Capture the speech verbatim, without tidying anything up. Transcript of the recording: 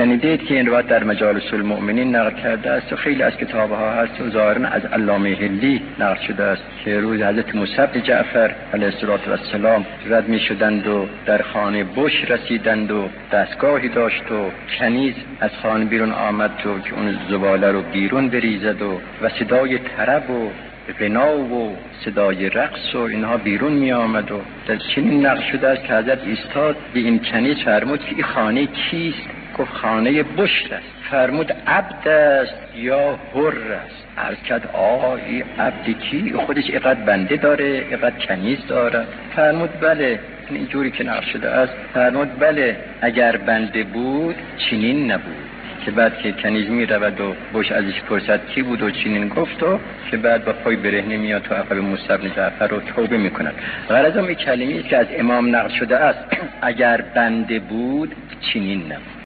شنیدید که این روایت در مجالس المؤمنین نقل کرده است و خیلی از کتاب‌ها هست و ظاهراً از علامه هلی نقل شده است که روز حضرت موسی بن جعفر علیه السلام رد می‌شدند و در خانه بش رسیدند و دستگاهی داشت و کنیز از خانه بیرون آمد تو که اون زباله رو بیرون بریزد و و صدای طرب و غنا و صدای رقص و اینها بیرون می آمد و در چنین نقل شده است که حضرت ایستاد به این کنیز فرمود که این خانه کیست؟ گفت خانه بشر است. فرمود عبد است یا حر است؟ عرض کرد آقا این عبد کی؟ خودش اینقدر بنده داره، اینقدر کنیز داره؟ فرمود بله، اینجوری که نقل شده است. فرمود بله، اگر بنده بود چنین نبود. که بعد که کنیز می رود و بش ازش پرسد کی بود و چنین گفت و که بعد با پای برهنه میاد تو عقب موسی بن جعفر رو توبه میکند. غرضم این کلمه‌ای که از امام نقل شده است اگر بنده بود چنین نبود.